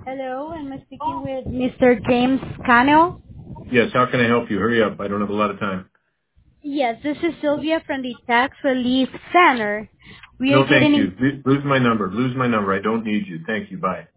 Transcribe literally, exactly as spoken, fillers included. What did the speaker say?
Hello, am I speaking with Mister James Cano? Yes, how can I help you? Hurry up. I don't have a lot of time. Yes, this is Sylvia from the Tax Relief Center. We are No, thank getting you. Lo- Lose my number. Lose my number. I don't need you. Thank you. Bye.